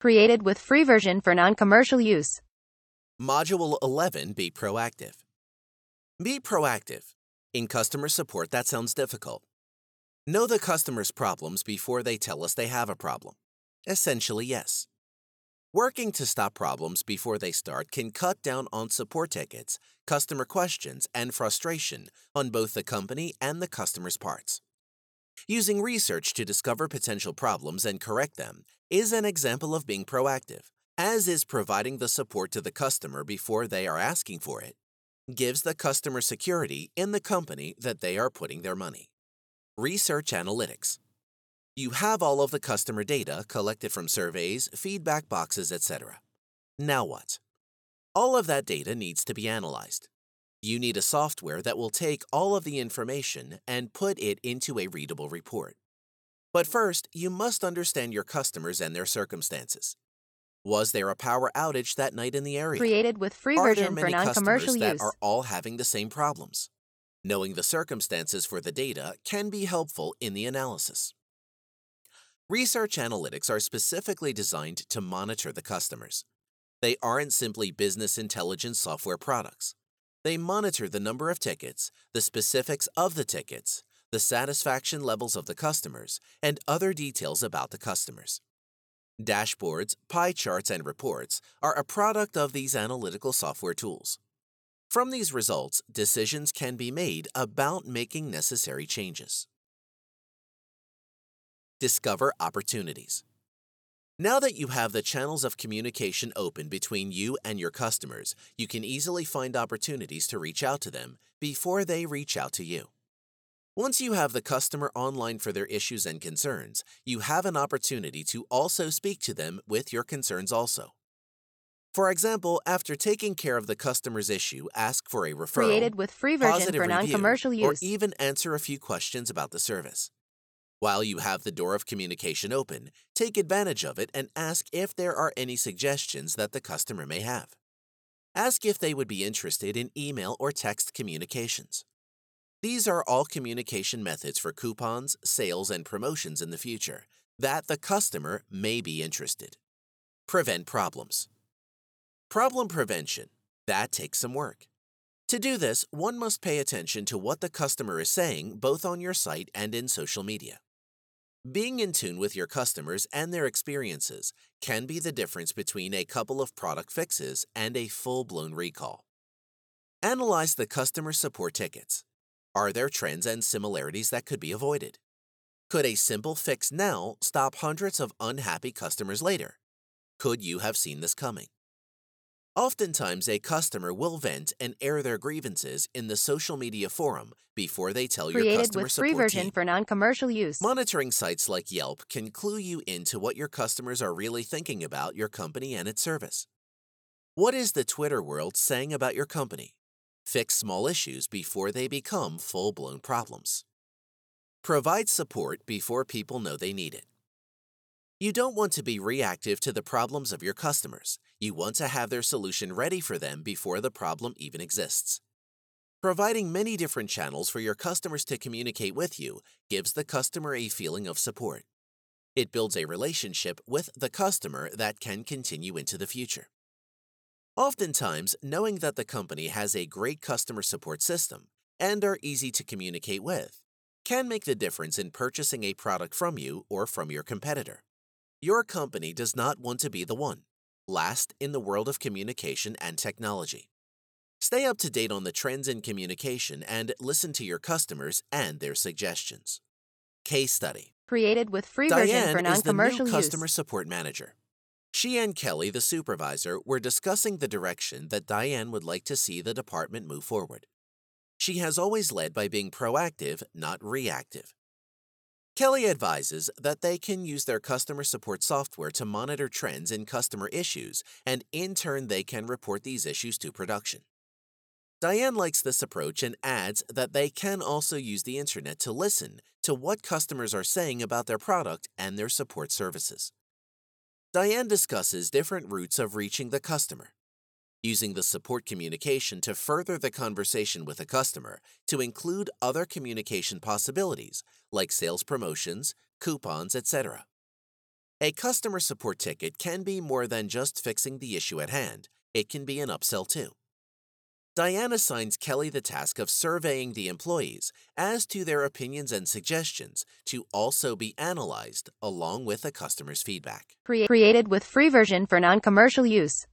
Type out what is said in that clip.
Created with free version for non-commercial use. Module 11, Be Proactive. Be proactive. In customer support, that sounds difficult. Know the customer's problems before they tell us they have a problem. Essentially, yes. Working to stop problems before they start can cut down on support tickets, customer questions, and frustration on both the company and the customer's parts. Using research to discover potential problems and correct them is an example of being proactive, as is providing the support to the customer before they are asking for it. Gives the customer security in the company that they are putting their money. Research analytics. You have all of the customer data collected from surveys, feedback boxes, etc. Now what? All of that data needs to be analyzed. You need a software that will take all of the information and put it into a readable report. But first, you must understand your customers and their circumstances. Was there a power outage that night in the area? Created with free Are there version for many non-commercial customers that use. are all having the same problems? Knowing the circumstances for the data can be helpful in the analysis. Research analytics are specifically designed to monitor the customers. They aren't simply business intelligence software products. They monitor the number of tickets, the specifics of the tickets, the satisfaction levels of the customers, and other details about the customers. Dashboards, pie charts, and reports are a product of these analytical software tools. From these results, decisions can be made about making necessary changes. Discover opportunities. Now that you have the channels of communication open between you and your customers, you can easily find opportunities to reach out to them before they reach out to you. Once you have the customer online for their issues and concerns, you have an opportunity to also speak to them with your concerns also. For example, after taking care of the customer's issue, ask for a referral, Created with free version positive for review, non-commercial or use. even answer a few questions about the service. While you have the door of communication open, take advantage of it and ask if there are any suggestions that the customer may have. Ask if they would be interested in email or text communications. These are all communication methods for coupons, sales, and promotions in the future that the customer may be interested. Prevent problems. Problem prevention. That takes some work. To do this, one must pay attention to what the customer is saying both on your site and in social media. Being in tune with your customers and their experiences can be the difference between a couple of product fixes and a full-blown recall. Analyze the customer support tickets. Are there trends and similarities that could be avoided? Could a simple fix now stop hundreds of unhappy customers later? Could you have seen this coming? Oftentimes, a customer will vent and air their grievances in the social media forum before they tell your Created customer with free support version team. for non-commercial use. Monitoring sites like Yelp can clue you into what your customers are really thinking about your company and its service. What is the Twitter world saying about your company? Fix small issues before they become full-blown problems. Provide support before people know they need it. You don't want to be reactive to the problems of your customers. You want to have their solution ready for them before the problem even exists. Providing many different channels for your customers to communicate with you gives the customer a feeling of support. It builds a relationship with the customer that can continue into the future. Oftentimes, knowing that the company has a great customer support system and are easy to communicate with can make the difference in purchasing a product from you or from your competitor. Your company does not want to be the one last in the world of communication and technology. Stay up to date on the trends in communication and listen to your customers and their suggestions. Case study. Created with free version Diane for is the new non-commercial customer use. support manager. She and Kelly, the supervisor, were discussing the direction that Diane would like to see the department move forward. She has always led by being proactive, not reactive. Kelly advises that they can use their customer support software to monitor trends in customer issues, and in turn they can report these issues to production. Diane likes this approach and adds that they can also use the internet to listen to what customers are saying about their product and their support services. Diane discusses different routes of reaching the customer, using the support communication to further the conversation with the customer to include other communication possibilities like sales promotions, coupons, etc. A customer support ticket can be more than just fixing the issue at hand. It can be an upsell too. Diane assigns Kelly the task of surveying the employees as to their opinions and suggestions to also be analyzed along with the customer's feedback. Created with free version for non-commercial use.